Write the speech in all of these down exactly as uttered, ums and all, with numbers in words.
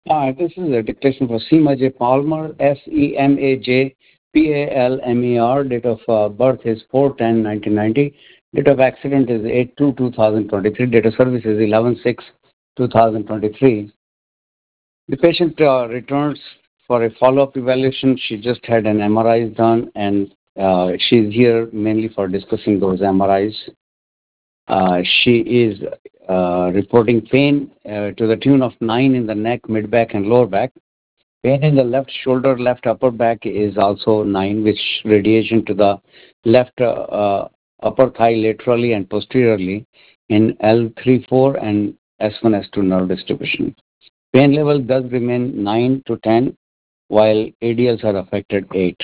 Uh, this is a dictation for Seema J. Palmer, S E M A J P A L M E R. Date of uh, birth is four ten nineteen ninety. Date of accident is eight two two thousand twenty-three. Date of service is eleven six two thousand twenty-three. The patient uh, returns for a follow-up evaluation. She just had an M R I done, and uh, she's here mainly for discussing those M R Is. Uh, she is uh, reporting pain uh, to the tune of nine in the neck, mid back, and lower back. Pain in the left shoulder, left upper back is also nine, which radiation to the left uh, uh, upper thigh laterally and posteriorly in L three four and S one S two nerve distribution. Pain level does remain nine to ten, while A D Ls are affected eight.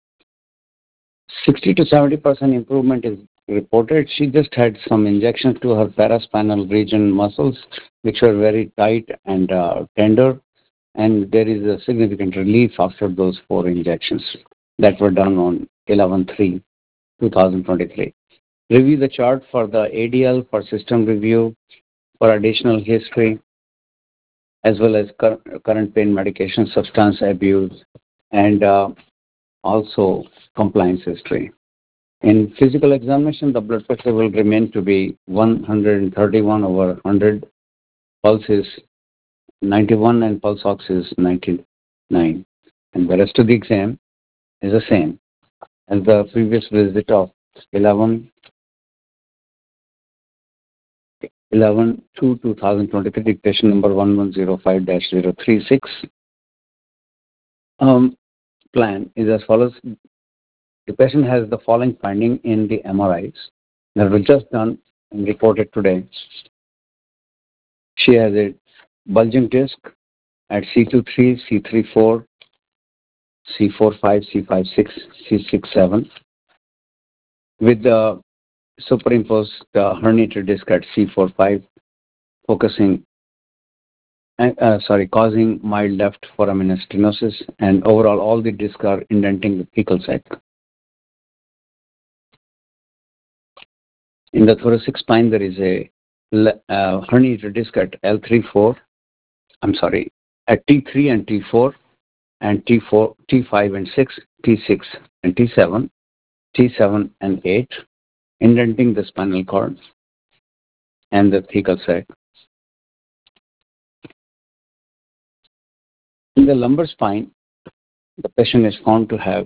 sixty to seventy percent improvement is reported. She just had some injections to her paraspinal region muscles, which were very tight and uh, tender, and there is a significant relief after those four injections that were done on eleven three twenty twenty-three. Review the chart for the A D L for system review, for additional history, as well as cur- current pain medication, substance abuse, and uh, also compliance history. In physical examination, the blood pressure will remain to be one hundred thirty-one over one hundred, pulse is ninety-one, and pulse ox is ninety-nine. And the rest of the exam is the same as the previous visit of eleven eleven two twenty twenty-three, dictation number one one zero five dash zero three six. Um, plan is as follows. The patient has the following finding in the M R Is that were just done and reported today. She has a bulging disc at C twenty-three, C thirty-four, C forty-five, C fifty-six, C sixty-seven, with the superimposed uh, herniated disc at C forty-five, focusing, uh, uh, sorry, causing mild left foraminal stenosis, and overall all the discs are indenting the thecal sac. In the thoracic spine, there is a uh, herniated disc at L thirty-four, I'm sorry, at T three and T four, and T four, T five and six, T six and T seven, T seven and eight, indenting the spinal cord and the thecal sac. In the lumbar spine, the patient is found to have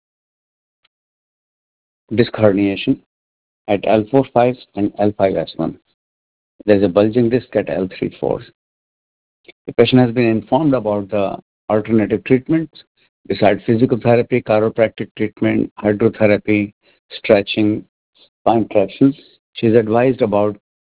disc herniation at L forty-five and L five S one. There is a bulging disc at L thirty-four. The patient has been informed about the alternative treatments besides physical therapy, chiropractic treatment, hydrotherapy, stretching, spine traction. She is advised about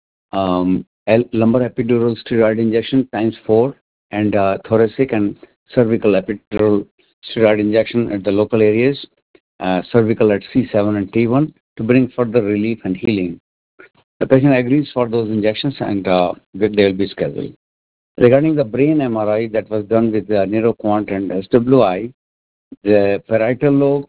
um, L- lumbar epidural steroid injection times four, and uh, thoracic and cervical epidural steroid injection at the local areas, uh, cervical at C seven and T one, to bring further relief and healing. The patient agrees for those injections, and uh, they will be scheduled. Regarding the brain M R I that was done with the NeuroQuant and S W I, the parietal lobe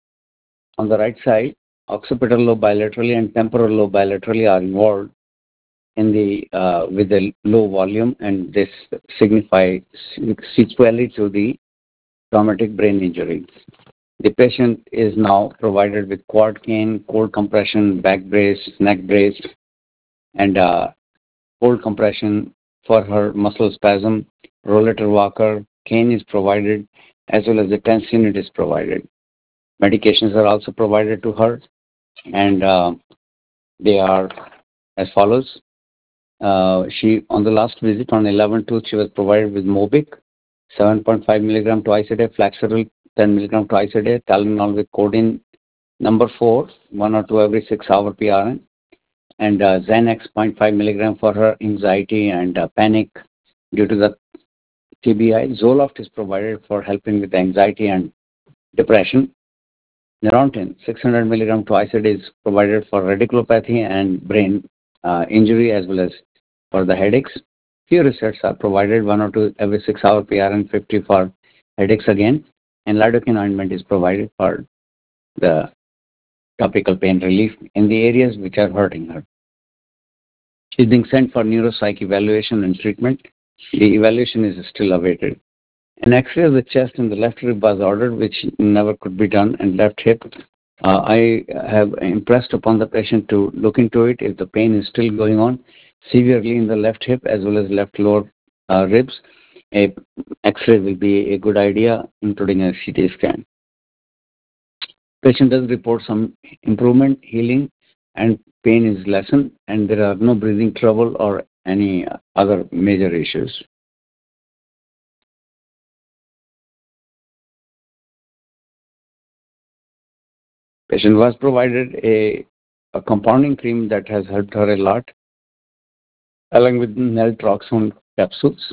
on the right side, occipital lobe bilaterally, and temporal lobe bilaterally are involved in the uh, with a low volume, and this signify sequelae to the traumatic brain injury. The patient is now provided with quad cane, cold compression, back brace, neck brace, and uh, cold compression for her muscle spasm. Rollator walker, cane is provided, as well as the tense unit is provided. Medications are also provided to her, and uh, they are as follows. Uh, she on the last visit on eleven two, she was provided with Mobic, seven point five milligram twice a day, Flaxeril ten milligram twice a day, Tylenol with codeine number four, one or two every six hour P R N, and uh, Xanax zero point five milligram for her anxiety and uh, panic due to the T B I. Zoloft is provided for helping with anxiety and depression. Neurontin six hundred milligram twice a day is provided for radiculopathy and brain uh, injury, as well as for the headaches. Few resets are provided, one or two every six hour P R N fifty for headaches again, and lidocaine ointment is provided for the topical pain relief in the areas which are hurting her. She's being sent for neuropsych evaluation and treatment. The evaluation is still awaited. An X-ray of the chest and the left rib was ordered, which never could be done, and left hip. Uh, I have impressed upon the patient to look into it if the pain is still going on severely in the left hip as well as left lower uh, ribs. A X-ray will be a good idea, including a C T scan. Patient does report some improvement, healing, and pain is lessened, and there are no breathing trouble or any other major issues. Patient was provided a, a compounding cream that has helped her a lot, along with naltrexone capsules.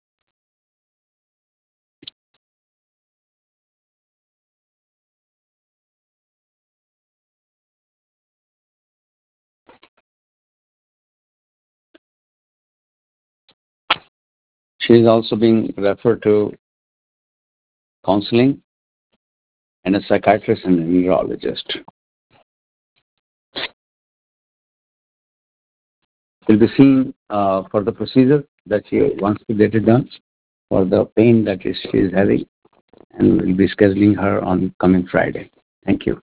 She is also being referred to counseling and a psychiatrist and a neurologist. Will be seen uh, for the procedure that she wants to get it done for the pain that is, she is having, and we'll be scheduling her on coming Friday. Thank you.